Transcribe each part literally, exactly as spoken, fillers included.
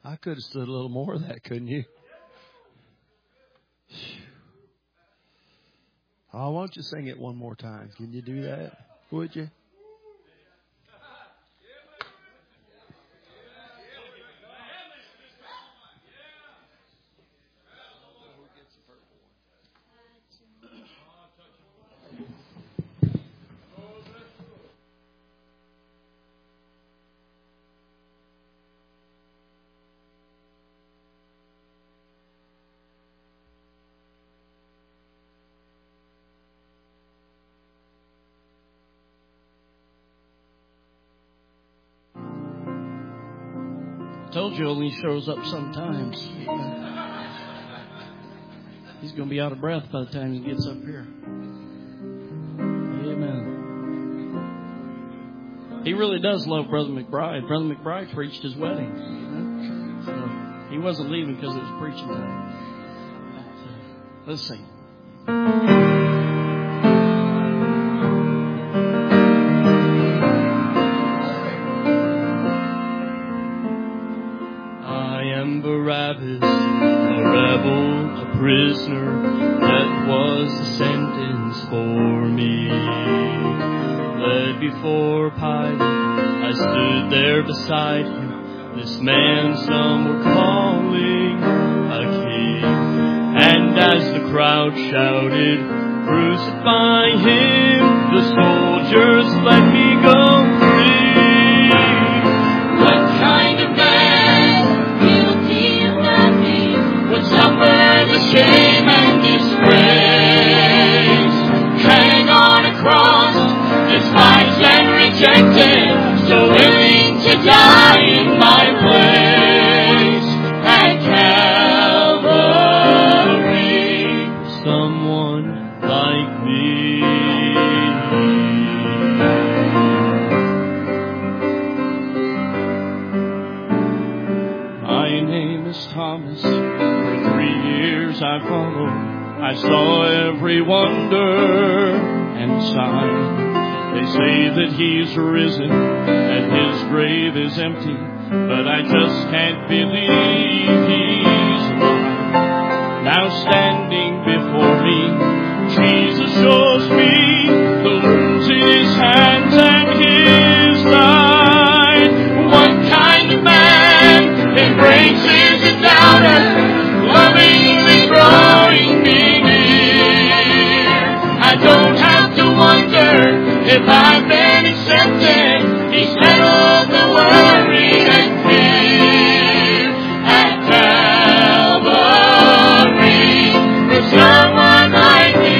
I could have stood a little more of that, couldn't you? Oh, why don't you sing it one more time? Can you do that? Would you? Told you only shows up sometimes. He's going to be out of breath by the time he gets up here. Amen. He really does love Brother McBride. Brother McBride preached his wedding. So he wasn't leaving because it was preaching time. Let's sing. Barabbas, a rebel, a prisoner, that was the sentence for me. Led before Pilate, I stood there beside him. This man some were calling a king. And as the crowd shouted, crucify him, the soldiers let me go free. What kind of man suffer the shame and disgrace, hang on a cross, despised and rejected, so willing to die in my place at Calvary, someone like me. My name is Thomas. I followed, I saw every wonder and sign. They say that he's risen and his grave is empty, but I just can't believe he's alive. Now standing before me, Jesus shows me the wounds in his hands and his side. What kind of man embraces a doubter, lovingly drawing me near? I don't have to wonder if I've been accepted. He settled the worry and fear at Calvary for someone like me.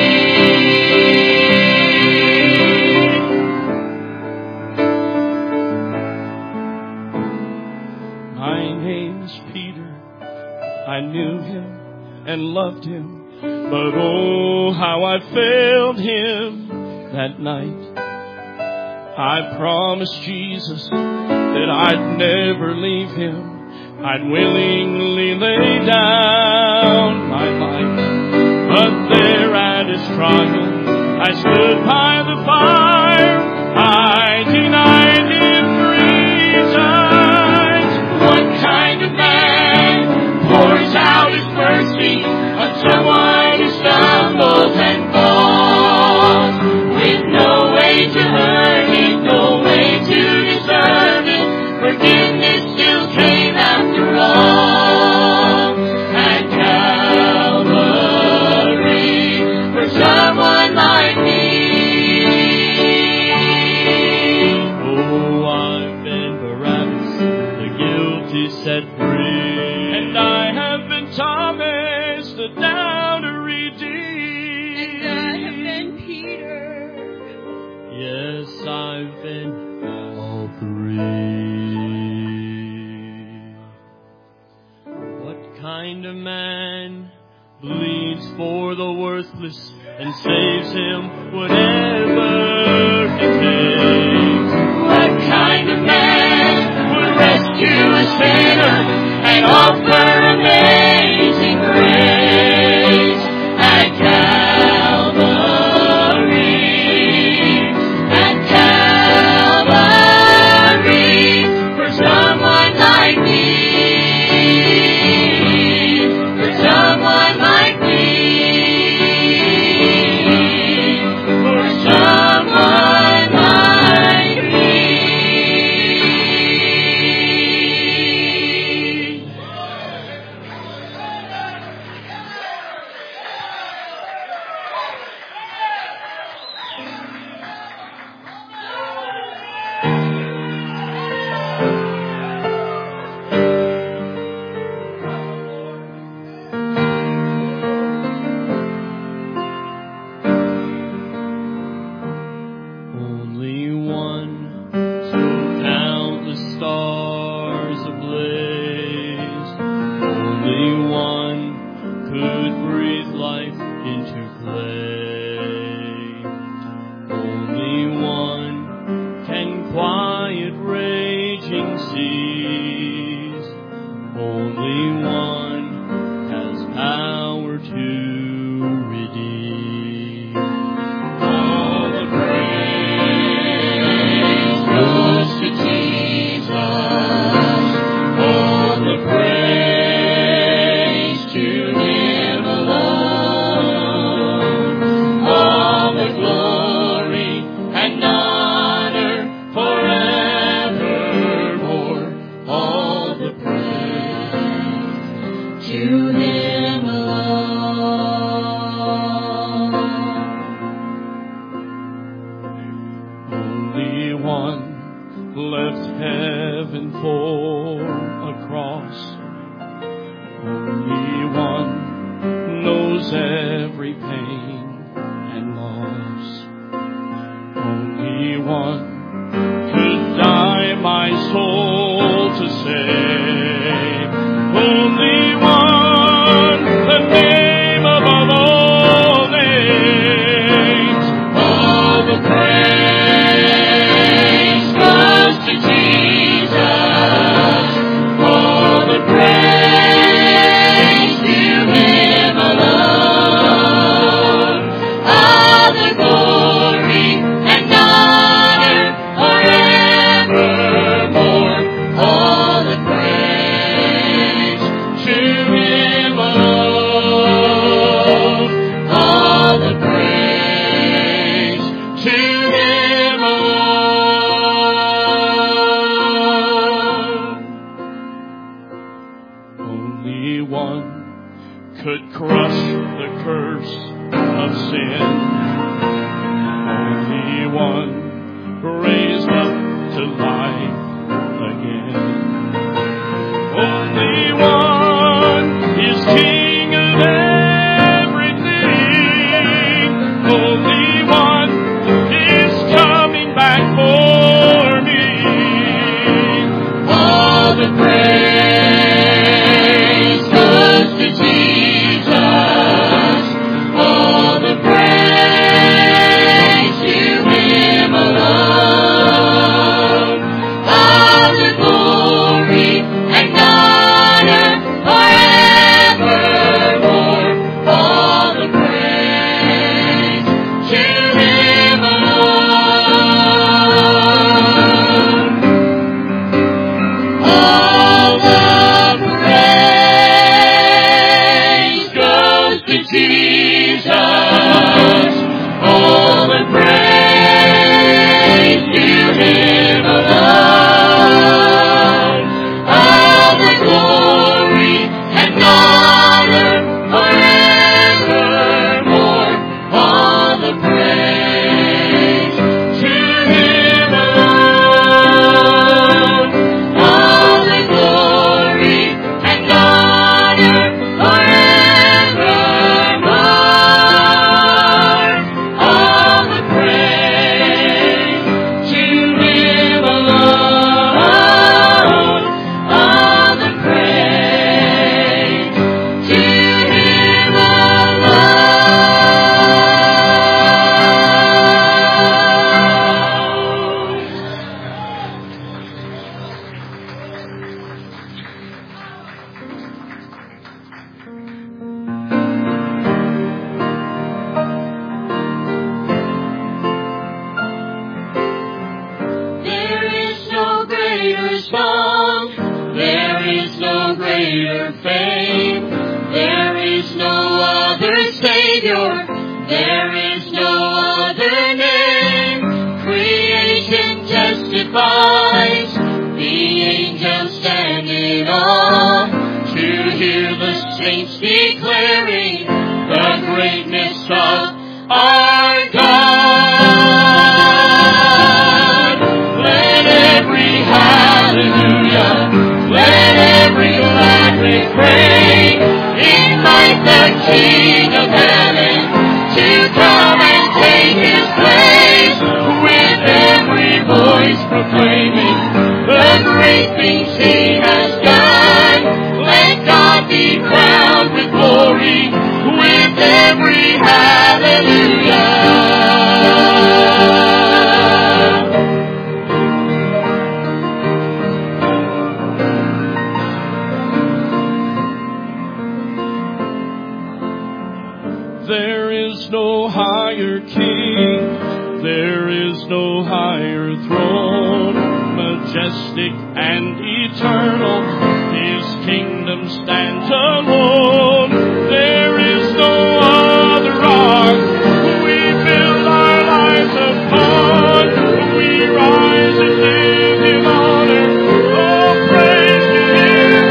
My name's Peter. I knew him and loved him, but oh, how I failed him that night. I promised Jesus that I'd never leave him. I'd willingly lay down my life, but there at his trial, I stood by the fire. I denied him three times. What kind of man pours out his mercy on someone who stumbles and falls, with no way to earn it, no way to deserve it? Forgiveness still came after all at Calvary for someone like me. Oh, I've been Barabbas, the guilty set free, and I have been Thomas, the doubter redeemed. And I have been Peter. Yes, I've been all three. What kind of man bleeds for the worthless and saves him whatever it takes? What kind of man would rescue a sinner and offer amazing grace at Calvary, at Calvary for someone like me? every pain and loss. Only one could die my soul to save. Only one, the name above all names. All the praise goes to Jesus. All the praise to Him alone. All the glory and honor forevermore. All the praise to Him alone. All the praise to Him alone. Only one could crush the curse of sin. Only one raised up to life again. Only one is King of everything. Only one is coming back for me. All the praise goes to Jesus. All the praise to Him alone. All the glory and honor forevermore. All the praise to Him alone. All the praise goes to Jesus. All the praise to Him alone. All the glory and honor forevermore. All the praise to Him alone. All the glory and honor forevermore. All the praise to Him alone. All the praise to Him There is no greater song, there is no greater fame, there is no other Savior, there is no other name. Creation testifies, the angels stand in awe to hear the saints declaring the greatness of our God. Let every hallelujah, let every glad refrain invite the King of heaven to come and take His place, with every voice proclaiming the great things He has done. Let God be crowned with glory, with every hallelujah. There is no higher King, there is no higher throne, majestic and eternal, His kingdom stands alone. There is no other rock we build our lives upon. We rise and live in honor, oh praise to Him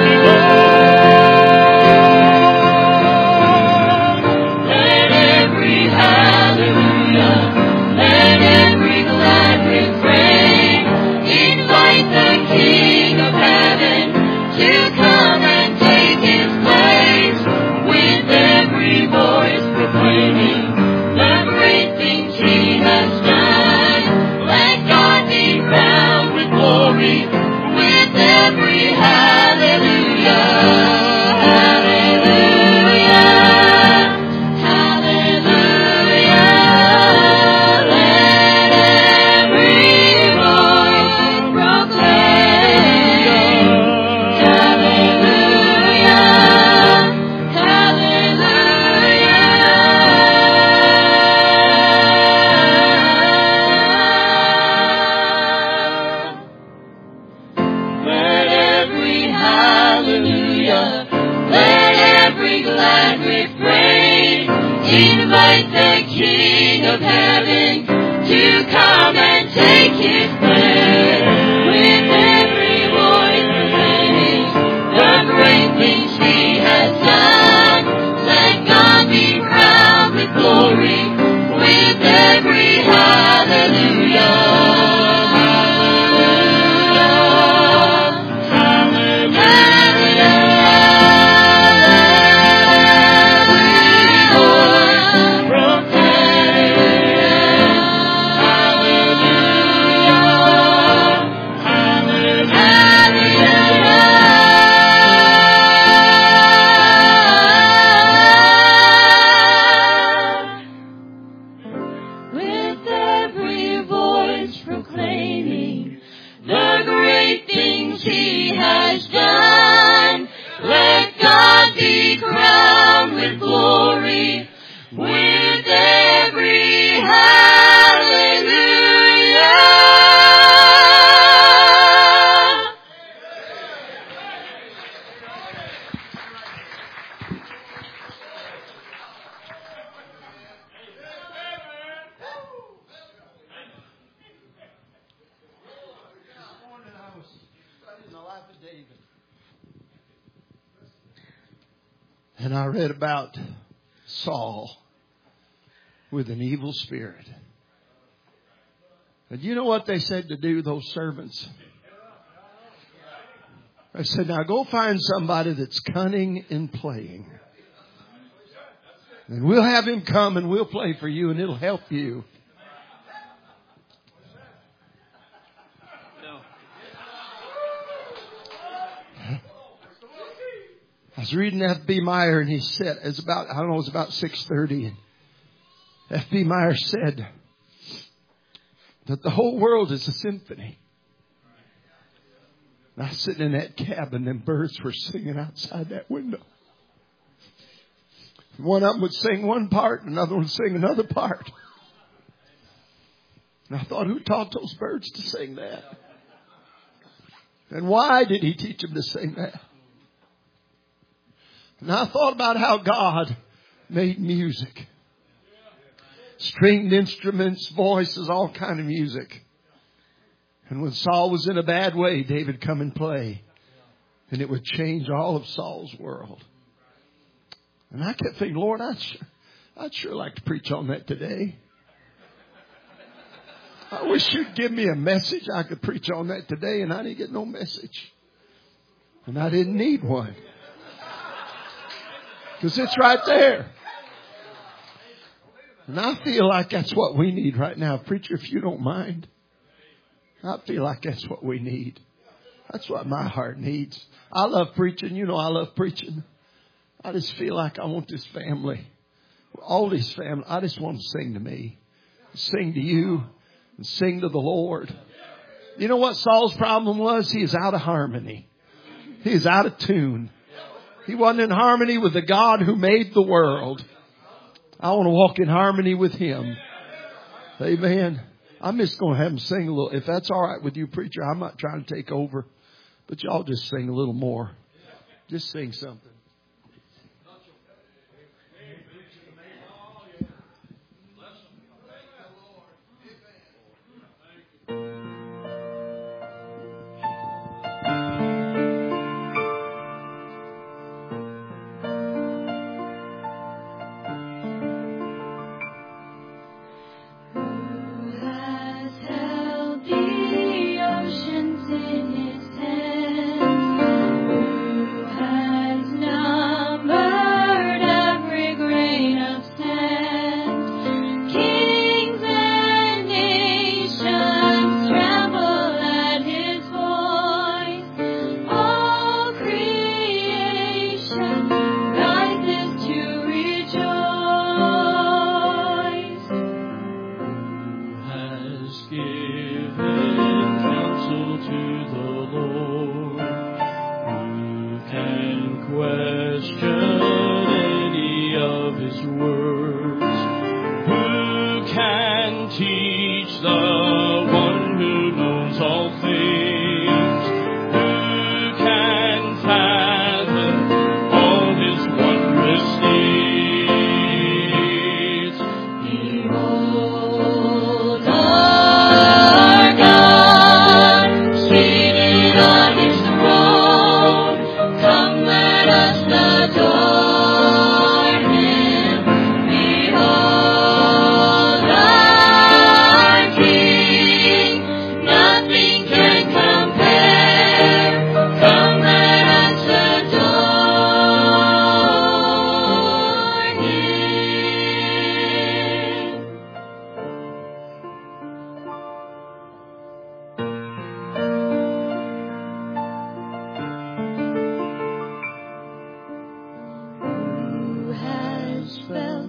alone. Let every hallelujah, let every glad refrain invite the King of heaven to come and take His place. of heaven to come and take his place. With every voice proclaiming the great things he has done, let God be crowned with glory. With every hallelujah. And I read about Saul with an evil spirit. And you know what they said to do, those servants? I said, now go find somebody that's cunning in playing. And we'll have him come and we'll play for you and it'll help you. I was reading F B Meyer and he said, it's about, I don't know, it was about six thirty. And F B Meyer said that the whole world is a symphony. And I was sitting in that cabin and birds were singing outside that window. One of them would sing one part, another one would sing another part. And I thought, who taught those birds to sing that? And why did he teach them to sing that? And I thought about how God made music. Stringed instruments, voices, all kind of music. And when Saul was in a bad way, David come and play. And it would change all of Saul's world. And I kept thinking, Lord, I'd sure, I'd sure like to preach on that today. I wish you'd give me a message. I could preach on that today and I didn't get no message. And I didn't need one. Because it's right there. And I feel like that's what we need right now. Preacher, if you don't mind. I feel like that's what we need. That's what my heart needs. I love preaching. You know I love preaching. I just feel like I want this family. All these family. I just want to sing to me. Sing to you. And sing to the Lord. You know what Saul's problem was? He is out of harmony. He is out of tune. He wasn't in harmony with the God who made the world. I want to walk in harmony with Him. Amen. I'm just going to have him sing a little. If that's all right with you, preacher, I'm not trying to take over. But y'all just sing a little more. Just sing something. Oh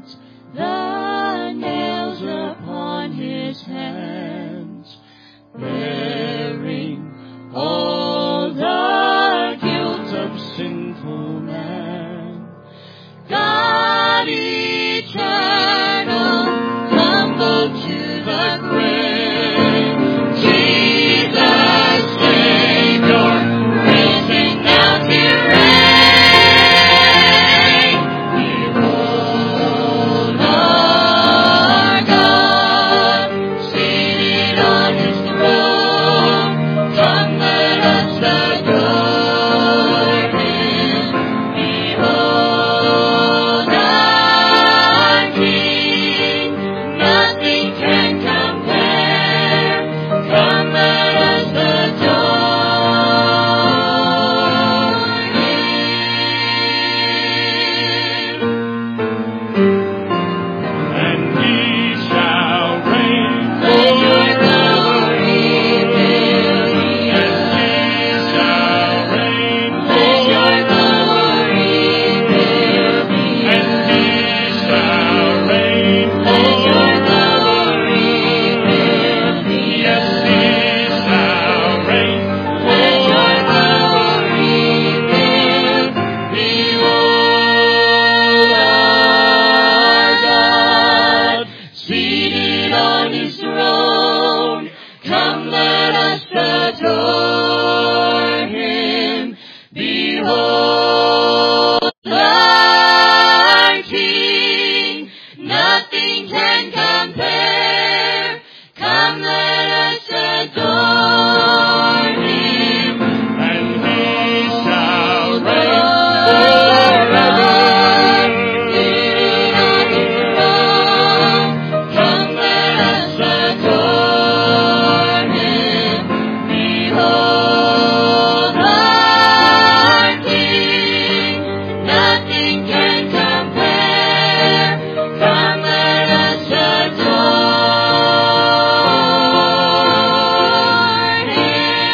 felt the nails upon his hands, bearing all the guilt of sinful man. God eternal, humbled to the grave, Jesus Savior, risen now to reign. Behold our God, seated on his throne. Come, let us adore him. Behold our King, nothing can compare. Come, let us adore him. And he shall reign forever. And he shall reign forever. And he shall reign forever. Yes, he shall reign forever. Behold our God, seated on his throne. Come, let us adore him. Behold our King, nothing can compare. Come, let us adore him. And he shall reign forever. Seated on his throne. Come, let us adore him. Behold our King, nothing can compare. Come, let us adore him.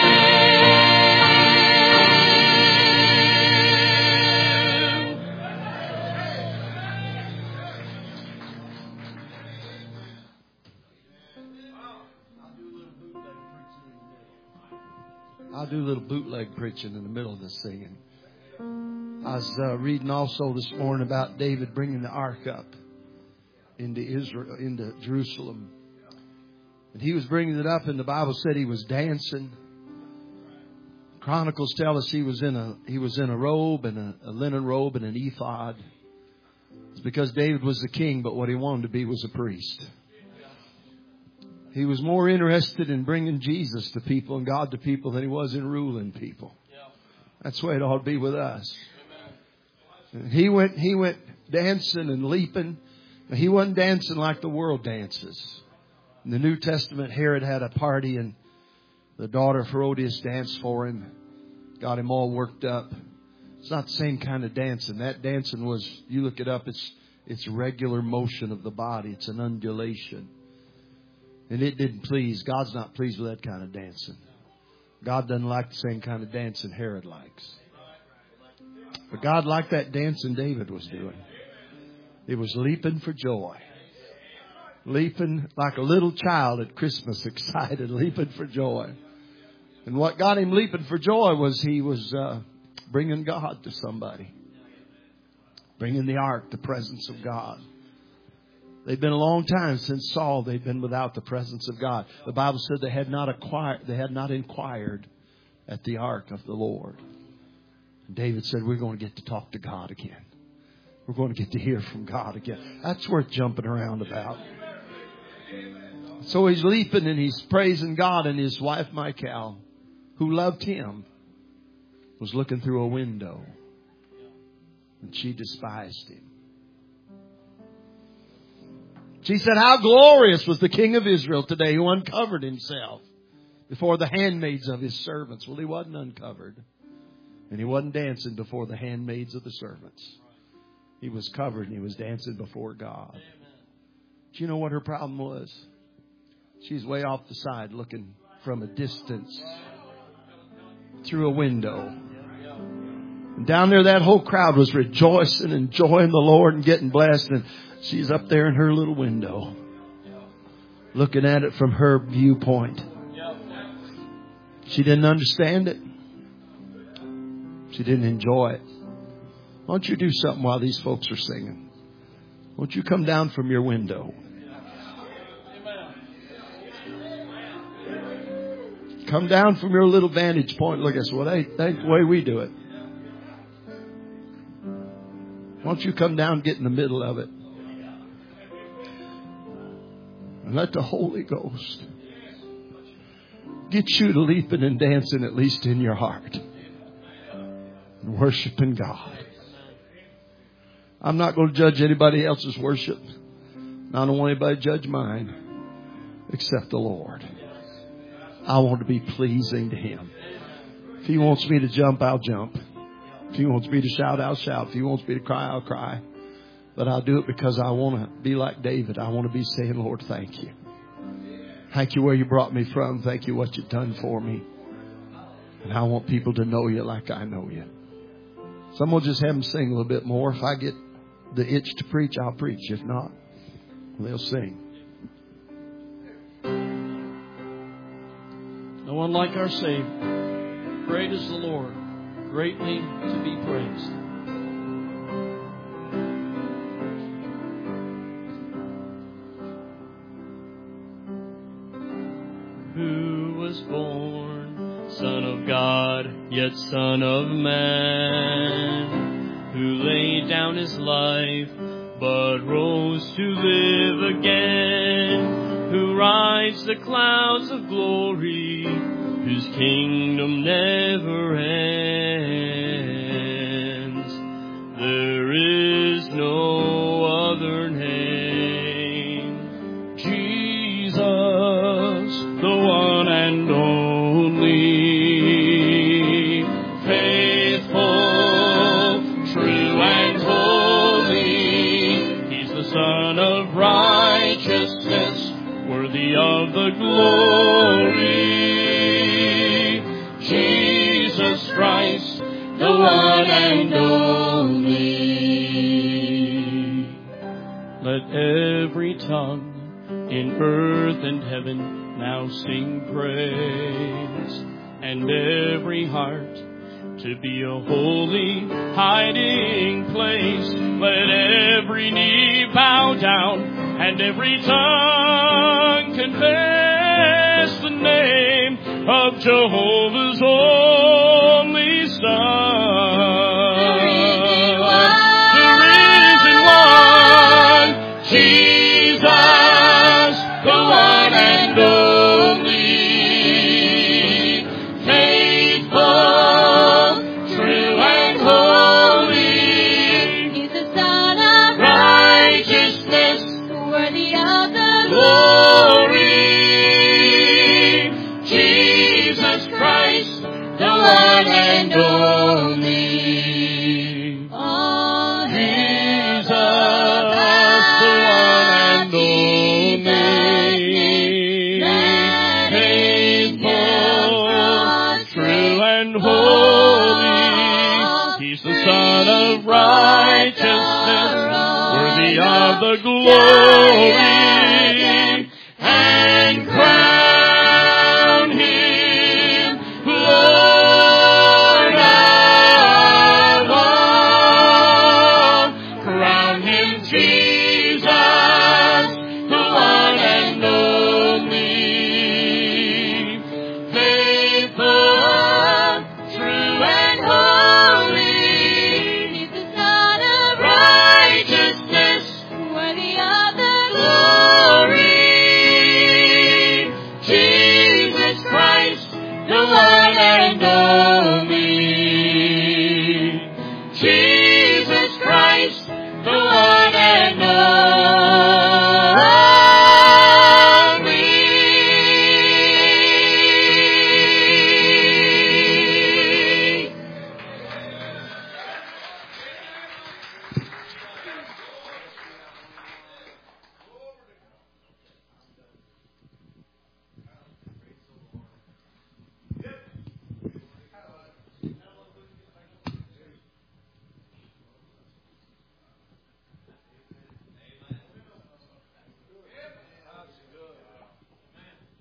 I'll do a little bootleg preaching in the middle of the singing. I was uh, reading also this morning about David bringing the ark up into Israel, into Jerusalem. And he was bringing it up, and the Bible said he was dancing. Chronicles tell us he was in a he was in a robe and a, a linen robe and an ephod. It's because David was the king, but what he wanted to be was a priest. He was more interested in bringing Jesus to people and God to people than he was in ruling people. That's the way it ought to be with us. And he went he went dancing and leaping. He wasn't dancing like the world dances. In the New Testament, Herod had a party and the daughter of Herodias danced for him. Got him all worked up. It's not the same kind of dancing. That dancing was, you look it up, it's it's regular motion of the body. It's an undulation. And it didn't please. God's not pleased with that kind of dancing. God doesn't like the same kind of dancing Herod likes. But God liked that dancing David was doing. It was leaping for joy. Leaping like a little child at Christmas, excited, leaping for joy. And what got him leaping for joy was he was uh, bringing God to somebody. Bringing the ark, the presence of God. They'd been a long time since Saul. They'd been without the presence of God. The Bible said they had not acquired, they had not inquired at the ark of the Lord. And David said, we're going to get to talk to God again. We're going to get to hear from God again. That's worth jumping around about. So he's leaping and he's praising God, and his wife Michal, who loved him, was looking through a window, and she despised him. She said, how glorious was the King of Israel today, who uncovered himself before the handmaids of his servants. Well, he wasn't uncovered. And he wasn't dancing before the handmaids of the servants. He was covered and he was dancing before God. Do you know what her problem was? She's way off the side looking from a distance through a window. And down there, that whole crowd was rejoicing and enjoying the Lord and getting blessed. And She's up there in her little window, looking at it from her viewpoint. She didn't understand it. She didn't enjoy it. Why don't you do something while these folks are singing? Won't you come down from your window? Come down from your little vantage point. Look at us. Well, that ain't the way we do it. Won't you come down and get in the middle of it? And let the Holy Ghost get you to leaping and dancing, at least in your heart, and worshiping God. I'm not going to judge anybody else's worship. I don't want anybody to judge mine except the Lord. I want to be pleasing to Him. If He wants me to jump, I'll jump. If He wants me to shout, I'll shout. If He wants me to cry, I'll cry. But I'll do it because I want to be like David. I want to be saying, Lord, thank you. Thank you where you brought me from. Thank you what you've done for me. And I want people to know you like I know you. So I'm going to just have them sing a little bit more. If I get the itch to preach, I'll preach. If not, they'll sing. No one like our Savior. Great is the Lord, greatly to be praised. Who was born Son of God, yet Son of Man, who laid down His life, but rose to live again, who rides the clouds of glory, whose kingdom never ends. There is no other name. Jesus, the one and only, faithful, true and holy. He's the Son of righteousness, worthy of the glory. Jesus Christ, the one and only. Let every tongue in earth and heaven now sing praise, and every heart to be a holy hiding place. Let every knee bow down and every tongue confess the name of Jehovah's only Son. The risen one, Jesus, the one and only, faithful, true and holy. He's the Son of righteousness, worthy of the glory. Jesus Christ, the one and only. all Jesus, the one and only, faithful, true and holy. He's the Son of righteousness, worthy of the glory, and crown Him Lord of all. Crown Him Jesus, the one and only, faithful, true and holy. He's the Son of Righteousness, worthy of the glory.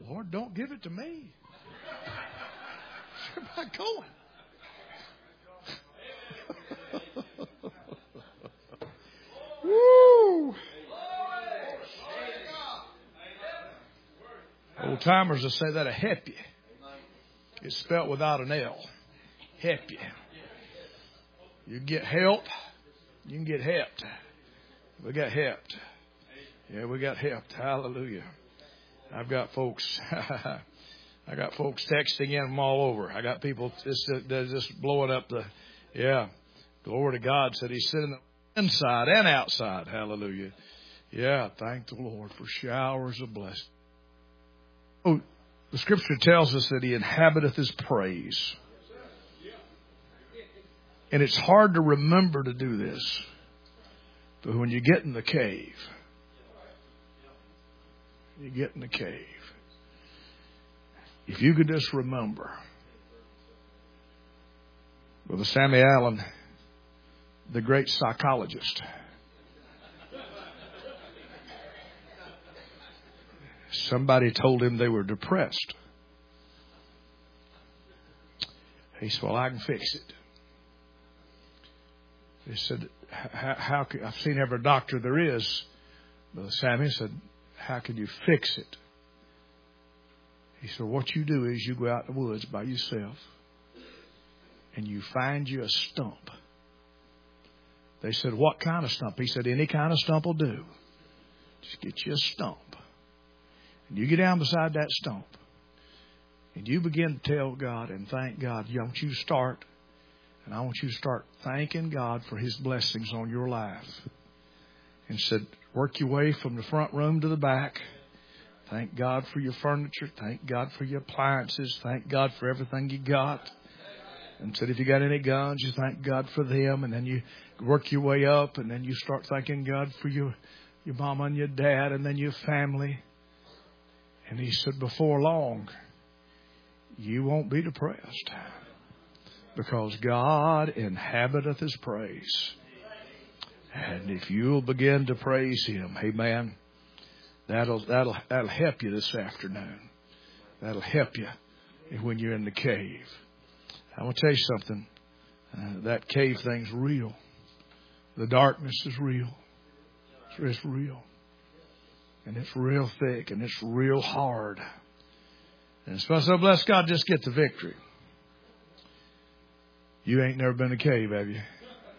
Lord, don't give it to me. Where am I going? Woo! Old timers will say that'll help you. It's spelled without an L. Help you. You get help, you can get helped. We got helped. Yeah, we got helped. Hallelujah. I've got folks. I got folks texting in from all over. I got people just just blowing up the. Yeah, glory to God. Said He's sitting inside and outside. Hallelujah. Yeah, thank the Lord for showers of blessing. Oh, the Scripture tells us that He inhabiteth His praise. And it's hard to remember to do this. But when you get in the cave, you get in the cave. If you could just remember, Brother Sammy Allen, the great psychologist, somebody told him they were depressed. He said, well, I can fix it. They said, how, how could, I've seen every doctor there is. Brother Sammy said, how can you fix it? He said, what you do is you go out in the woods by yourself and you find you a stump. They said, what kind of stump? He said, any kind of stump will do. Just get you a stump. And you get down beside that stump and you begin to tell God and thank God. I want you to start, and I want you to start thanking God for His blessings on your life. And said, work your way from the front room to the back. Thank God for your furniture. Thank God for your appliances. Thank God for everything you got. And said, if you got any guns, you thank God for them. And then you work your way up, and then you start thanking God for your, your mama and your dad, and then your family. And he said, before long, you won't be depressed, because God inhabiteth His praise. And if you'll begin to praise Him, amen, that'll that'll that'll help you this afternoon. That'll help you when you're in the cave. I want to tell you something. Uh, that cave thing's real. The darkness is real. It's real. And it's real thick, and it's real hard. And so bless God, just get the victory. You ain't never been in a cave, have you?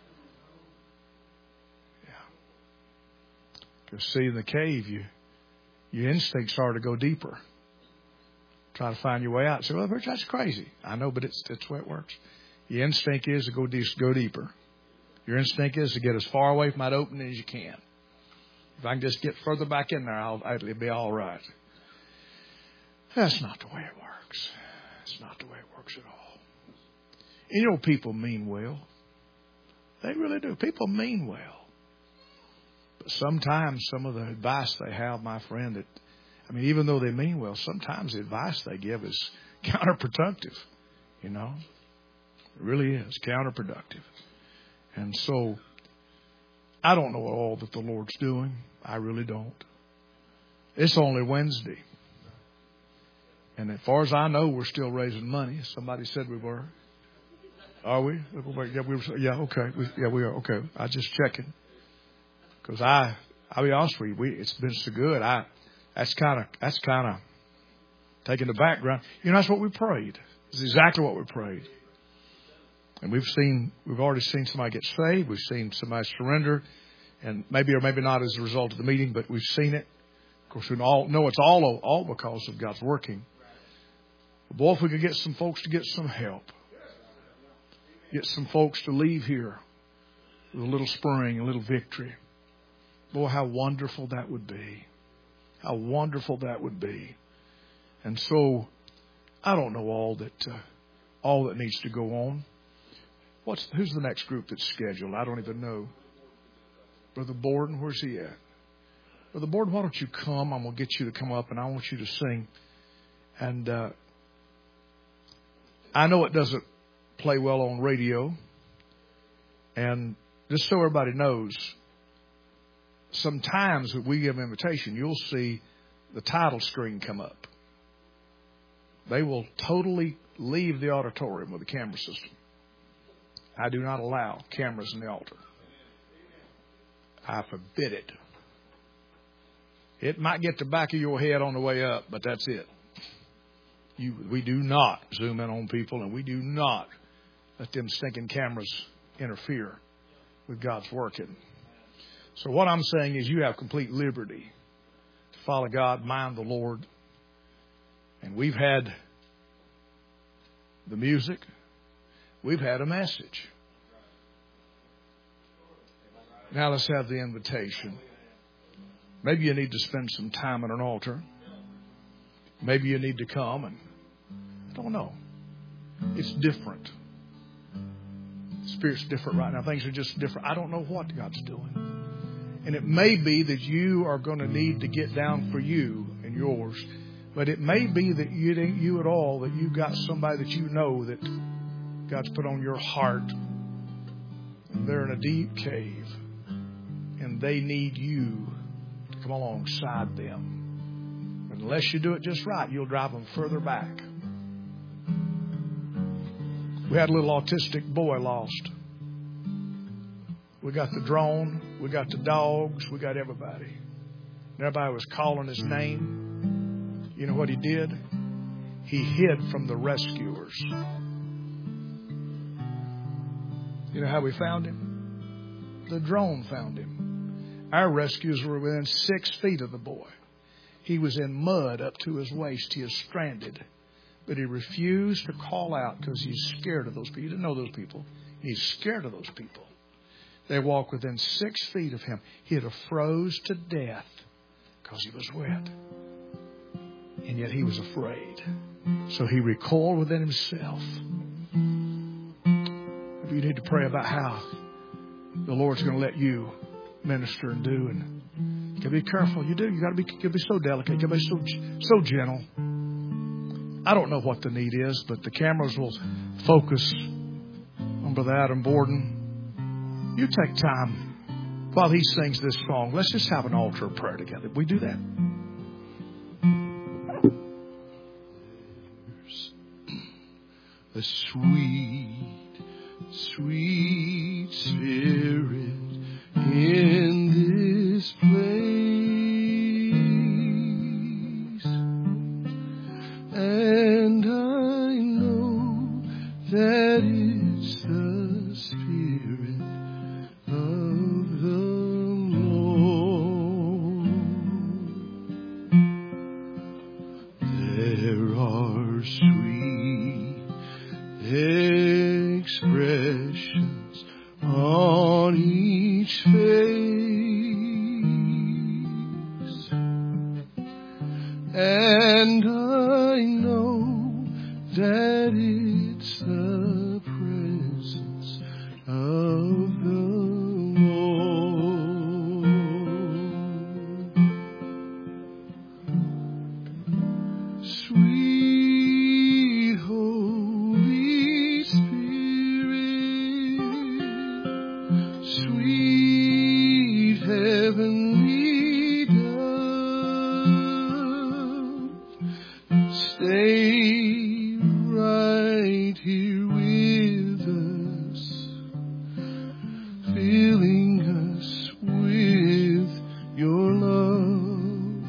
Yeah. Because see, in the cave, you your instincts are to go deeper. Try to find your way out. Say, well, that's crazy. I know, but it's it's the way it works. Your instinct is to go deep, go deeper. Your instinct is to get as far away from that opening as you can. If I can just get further back in there, I'll, it'll be all right. That's not the way it works. It's not the way it works at all. You know, people mean well. They really do. People mean well. But sometimes some of the advice they have, my friend, that, I mean, even though they mean well, sometimes the advice they give is counterproductive. You know, it really is counterproductive. And so, I don't know all that the Lord's doing. I really don't. It's only Wednesday. And as far as I know, we're still raising money. Somebody said we were. Are we? Yeah, we were, yeah okay. We, yeah, we are. Okay. I just checking. Because I, I'll be honest with you, we, it's been so good. I, that's kind of, that's kind of taking the background. You know, that's what we prayed. It's exactly what we prayed. And we've seen, we've already seen somebody get saved. We've seen somebody surrender. And maybe or maybe not as a result of the meeting, but we've seen it. Of course, we all know it's all, all because of God's working. But boy, if we could get some folks to get some help. Get some folks to leave here with a little spring, a little victory. Boy, how wonderful that would be. How wonderful that would be. And so, I don't know all that, uh, all that needs to go on. What's, who's the next group that's scheduled? I don't even know. Brother Borden, where's he at? Brother Borden, why don't you come? I'm going to get you to come up, and I want you to sing. And uh, I know it doesn't play well on radio. And just so everybody knows, sometimes when we give an invitation, you'll see the title screen come up. They will totally leave the auditorium with a camera system. I do not allow cameras in the altar. I forbid it. It might get the back of your head on the way up, but that's it. You, we do not zoom in on people, and we do not let them stinking cameras interfere with God's working. So what I'm saying is you have complete liberty to follow God, mind the Lord. And we've had the music. We've had a message. Now let's have the invitation. Maybe you need to spend some time at an altar. Maybe you need to come and I don't know. It's different. The Spirit's different right now. Things are just different. I don't know what God's doing. And it may be that you are going to need to get down for you and yours. But it may be that you ain't you at all, that you've got somebody that you know that God's put on your heart. And they're in a deep cave. And they need you to come alongside them. Unless you do it just right, you'll drive them further back. We had a little autistic boy lost. We got the drone. We got the dogs. We got everybody. And everybody was calling his name. You know what he did? He hid from the rescuers. You know how we found him? The drone found him. Our rescuers were within six feet of the boy. He was in mud up to his waist. He is stranded. But he refused to call out because he's scared of those people. He didn't know those people. He's scared of those people. They walked within six feet of him. He'd have froze to death because he was wet. And yet he was afraid. So he recoiled within himself. Maybe you need to pray about how the Lord's going to let you minister and do. And you got to be careful. You do. You got to be. You got to be so delicate. You got to be so so gentle. I don't know what the need is, but the cameras will focus on Brother Adam Borden. You take time while he sings this song. Let's just have an altar of prayer together. We do that. A sweet, sweet Spirit in this place, and I know that it's the Spirit of the Lord. There are sweet expressions on each face, and I know that it's the presence of the Lord. Sweet Holy Spirit, sweet heavenly dove, stay right here with us, filling us with your love.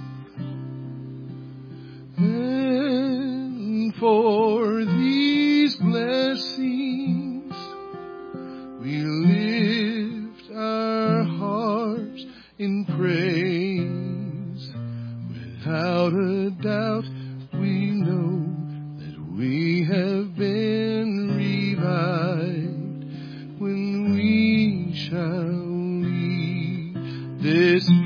And for these blessings we lift our hearts in praise. Without a doubt we know that we have been revived when we shall leave this